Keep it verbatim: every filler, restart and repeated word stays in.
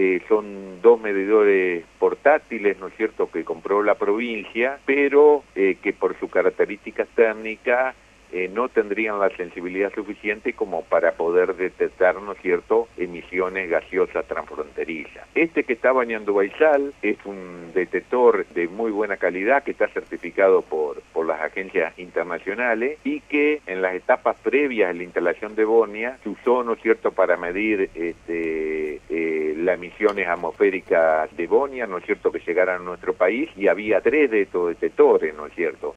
Eh, son dos medidores portátiles, ¿no es cierto?, que compró la provincia, pero eh, que por sus características técnicas Eh, no tendrían la sensibilidad suficiente como para poder detectar, ¿no es cierto?, emisiones gaseosas transfronterizas. Este que está bañando Baizal es un detector de muy buena calidad que está certificado por, por las agencias internacionales y que en las etapas previas a la instalación de Bonia se usó, ¿no es cierto?, para medir este, eh, las emisiones atmosféricas de Bonia, ¿no es cierto?, que llegaran a nuestro país, y había tres de estos detectores, ¿no es cierto?,